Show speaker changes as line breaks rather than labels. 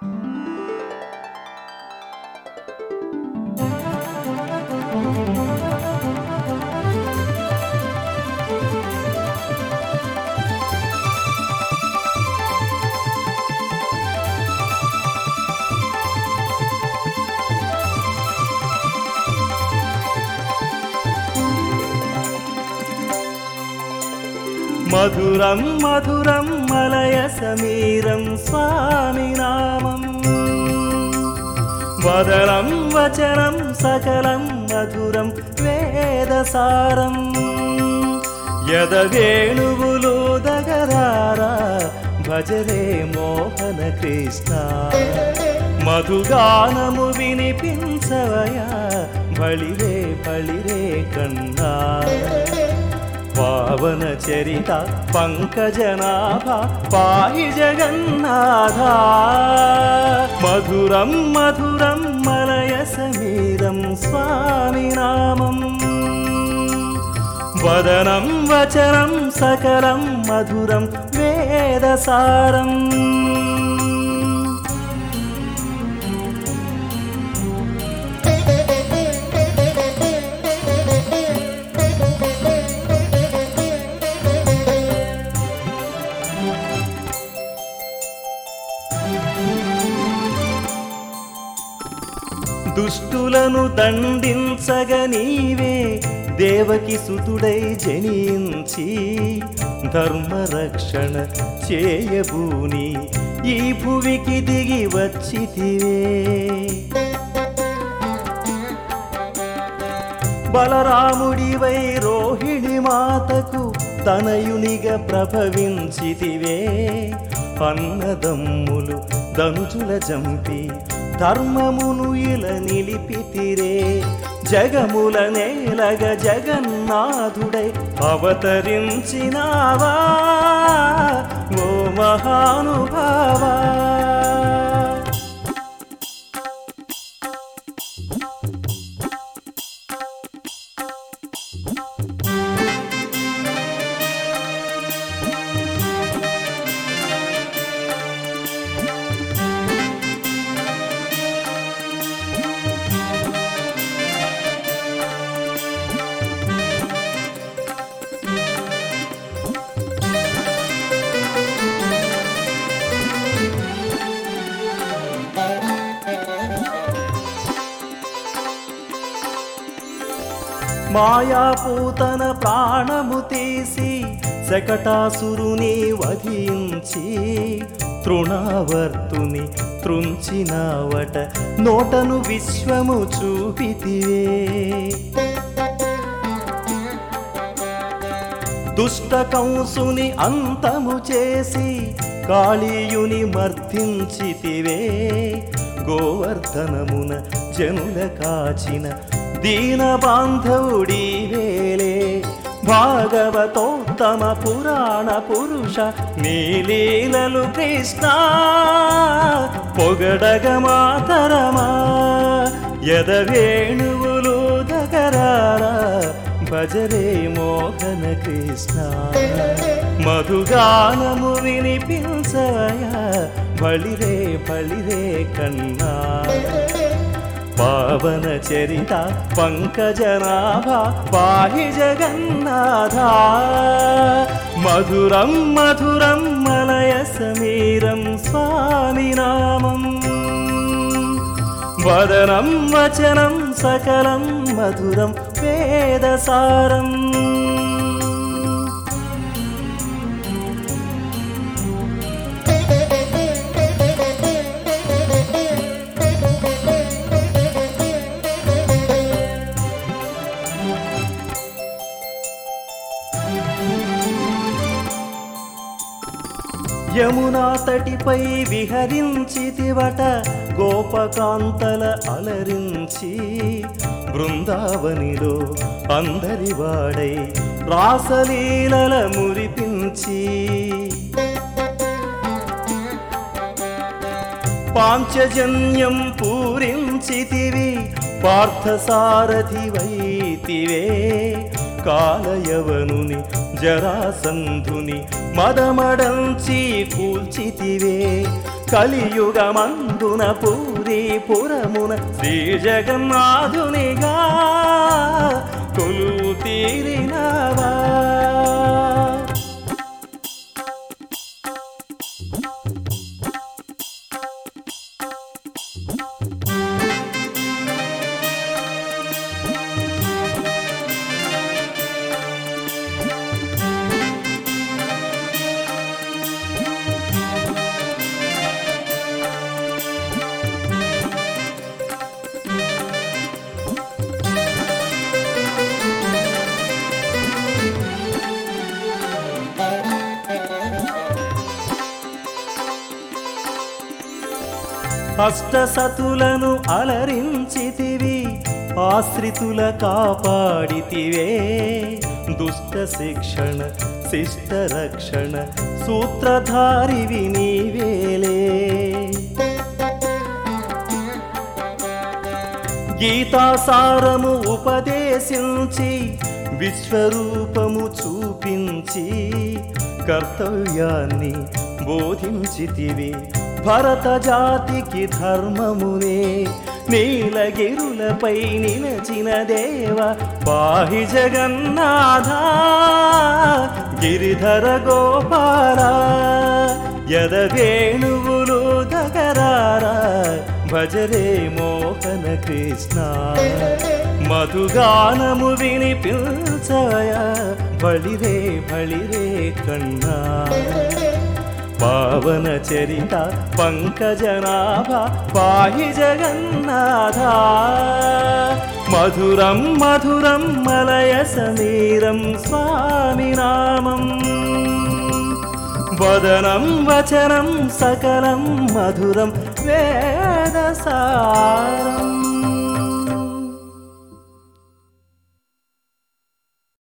మధురం మధురం మలయ సమీరం స్వామి నామం వదనం వచనం సకలం మధురం వేదసారం యదవేణువులూదగరారా భజరే మోహన కృష్ణ మధుగానము వినిపించవయా బళిరే బళిరే కన్నా పావన చరిత పంకజనాభ పాహి జగన్నాథ మధురం మధురం మలయ సమీరం స్వామి నామం వదనం వచనం సకలం మధురం వేదసారం దుష్టులను దండించగ నీవే దేవకి సుతుడై జనించి ధర్మరక్షణ చేయబూని ఈ భువికి దిగి వచ్చితివే బలరాముడివై రోహిణి మాతకు తనయునిగా ప్రభవించితివే అన్నదమ్ములు ధనుజుల జంపి ధర్మమును ఇల నిలిపితిరే జగముల నేలగ జగన్నాథుడై అవతరించినావా ఓ మహానుభావా మాయాపూతన ప్రాణము తీసి శకటాసురుని వధించి తృణావర్తుని త్రుంచినావట నోటను విశ్వము చూపితివే దుష్ట కంసుని అంతము చేసి కాళీయుని మర్దించితివే గోవర్ధనమున జనుల కాచిన దీన బాంధవుడి వేలే భాగవతోత్తమ పురాణ పురుష నీలీలలు కృష్ణ పొగడగ మాతరమా యదవేణువులు దగరారా భజరే మోహన కృష్ణ మధుగానము వినిపించవయా బళిరే బళిరే కన్నా పావన చరిత పంకజనాభ పాహి జగన్నాథ మధురం మధురం మలయ సమీరం స్వామి నామం వదనం వచనం సకలం మధురం వేదసారం యమునా తటిపై విహరించితివట గోపకాంతల అలరించి బృందావనిలో అందరివాడై రాసలీలల మురిపించి పాంచజన్యం పూరించితివి పార్థసారథివైతివే కాలయవనుని జరాసంధుని మదమడంచి కూల్చితివే కలియుగమందున పూరీ పురమున శ్రీ జగన్నాథునిగా కొలువు తీరినవా. అష్టసతులను అలరించితివి, ఆశ్రితుల కాపాడితివే. దుష్ట శిక్షణ శిష్ట రక్షణ సూత్రధారివి నీవేలే. గీతాసారము ఉపదేశించి విశ్వరూపము చూపించి కర్తవ్యాన్ని బోధించితివి. భరత జాతికి ధర్మమునే నీలగిరులపై నిలచిన దేవ పాహి జగన్నాథ. గిరిధర గోపాల యదవేణువులు దగరారా భజరే మోహన కృష్ణ. మధుగానము వినిపించయ బళిరే బళిరే కన్నా. పావన చరిత పంకజనాభ పాహి జగన్నాథ. మధురం మధురం మలయ సమీరం స్వామి నామం. వదనం వచనం సకలం మధురం వేదసారం.